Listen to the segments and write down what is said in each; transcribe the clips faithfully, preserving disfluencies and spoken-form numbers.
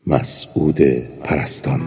مسعود پرستان.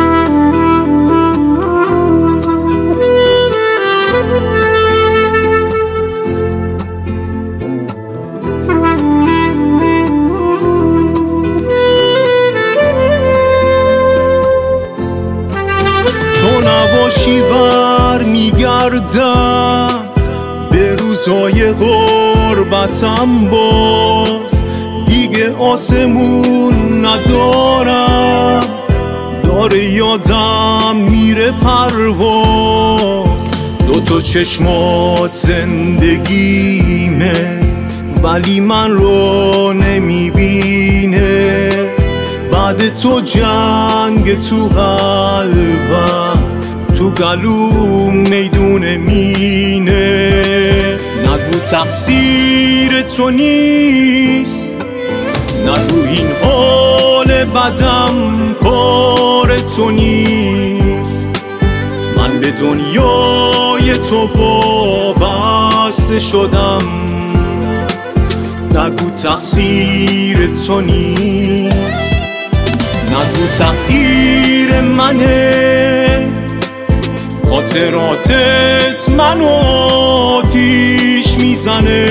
تو نباشی بر میگردم به روزای غربتم، باز دیگه آسمون ندارم، داره یادم میره پرواز. دوتا چشمات زندگیمه ولی من رو نمیبینه، بعد تو جنگ تو قلبم، تو گلوم میدون مینه. نگو تقصیر تو نیست، نگو این حال بدم کار تو نیست، من به دنیای تو وابسته شدم. نگو تقصیر تو نیست، نگو تقدیر منه، خاطراتت منو آتیش میزنه.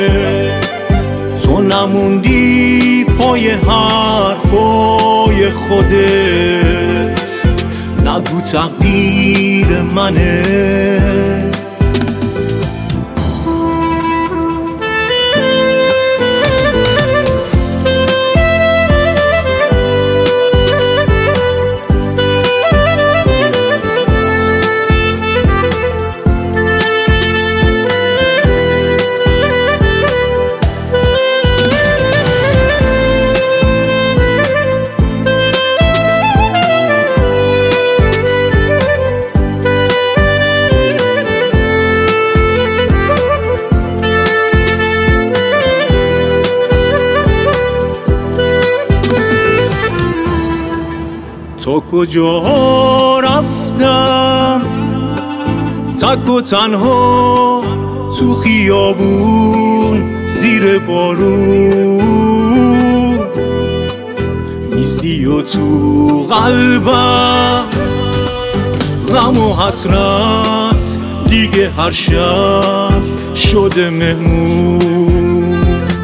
تو نموندی پای حرفای خودت، نگو تقدیر منه. تا کجا رفتم تک و تنها تو خیابون زیر بارون، نیستی و تو قلبم غم و حسرت دیگه هر شب شده مهمون.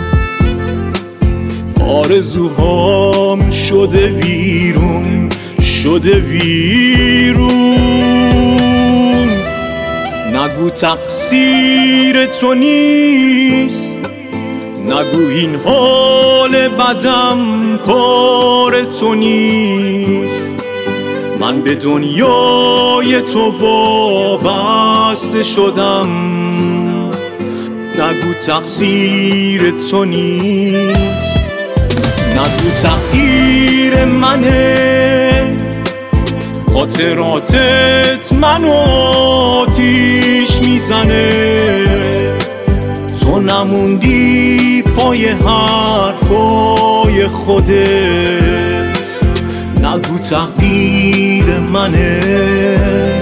آرزوهام شده ویرون شده ویرون. نگو تقصیر تو نیست، نگو این حال بدم کار تو نیست، من به دنیای تو وابسته شدم. نگو تقصیر تو نیست، نگو تقدیر منه، خاطراتت منو آتیش میزنه. تو نموندی پای حرفای خودت، نگو تقدیر منه.